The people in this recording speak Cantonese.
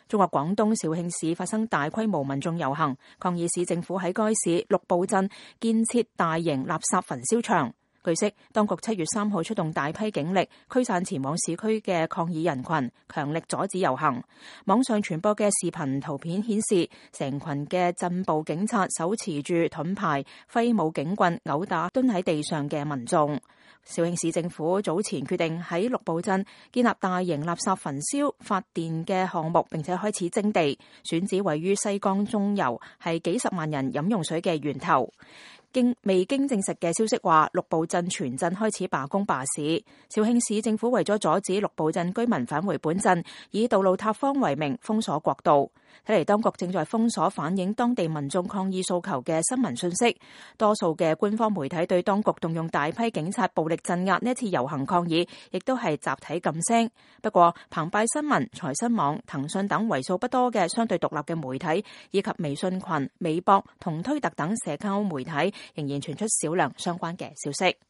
中國廣東肇慶市發生大規模民眾遊行，抗議市政府喺該市綠布鎮建設大型垃圾焚燒場。據悉，當局7月3號出動大批警力驅散前往市區嘅抗議人群，強力阻止遊行。網上傳播嘅視頻圖片顯示，成群嘅鎮暴警察手持住盾牌、揮舞警棍，毆打蹲喺地上嘅民眾。肇慶市政府早前決定喺綠布鎮建立大型垃圾焚燒發電嘅項目，並且開始徵地，選址位於西江中游，係幾十萬人飲用水嘅源頭。未經證實嘅消息話，綠布鎮全鎮開始罷工罷市。肇慶市政府為咗阻止綠布鎮居民返回本鎮，以道路塌方為名封鎖國道。睇嚟當局正在封鎖反映當地民眾抗議訴求嘅新聞信息。多數嘅官方媒體對當局動用大批警察暴力鎮壓呢次遊行抗議，亦都係集體噤聲。不過，澎湃新聞、財新網、騰訊等為數不多嘅相對獨立嘅媒體，以及微信群、微博同推特等社交媒體，仍然傳出少量相關嘅消息。